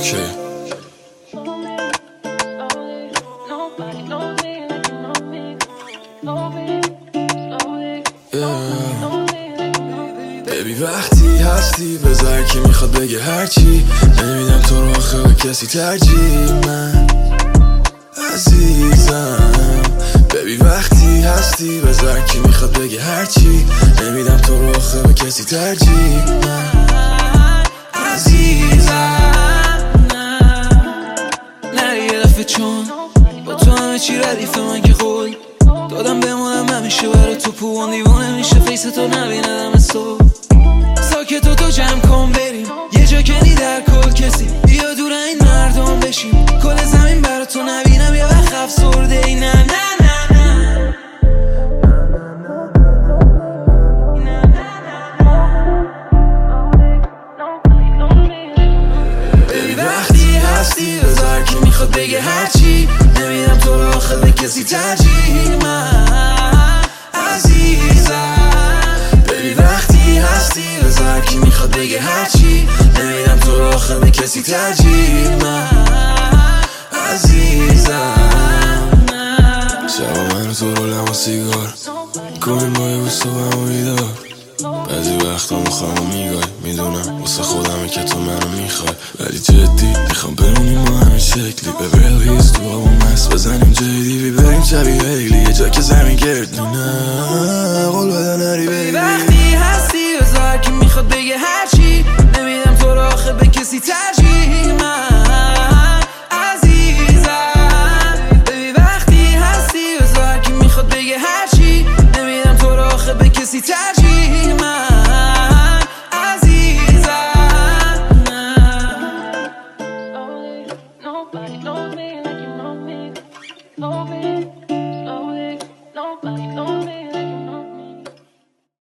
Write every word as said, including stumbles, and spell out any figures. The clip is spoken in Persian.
اوکی ببی وقتی هستی بذار کی میخواد بگه هرچی، نمیدم تو رو آخه به کسی ترجیح. من عزیزم ببی وقتی هستی بذار کی میخواد بگه هرچی، نمیدم تو رو آخه به کسی ترجیح. من عزیزم نری یه دفعه چون با تو همه چی ردیف من که قول دادم بمونم همیشه برای تو، پوان دیوانه میشه فیس تو نبیندم صبح. ساکت و تو جمع کن بریم یه جا کنی در کل کسی، بیا دور این مردم بشیم کل زمین برای تو نبینم یه وقت افسرده ای. نه نه نه نه ببی وقتی هستی بذار کی میخواد بگه هرچی، نمیدم تو رو آخه به کسی ترجیح. من عزیزم ببی وقتی هستی بذار کی میخواد بگه هرچی، نمیدم تو رو آخه به کسی ترجیح. من عزیزم شبا من تو رو لما سیگار کنیم با یه بوست و همو بیدار، بعضی وقتا مخوام میگای میدونم واسه خودمه که تو منو میخوای، ولی جدی میخوام بمونیم ما همین شکلی به بلویز تو هوا مست بزنیم جای دیوی بریم شبیه هیلی یه جا که زمین گردونه قول بده نری بیبی. وقتی هستی بذار کی میخواد بگه هرچی، نمیدم تو رو آخه به کسی ترجیح. من عزیزم ببی وقتی هستی بذار کی میخواد بگه هرچی، نمیدم تو رو آخه به کسی ترجیح. من عزیزم Nobody knows me like you know me. Know me.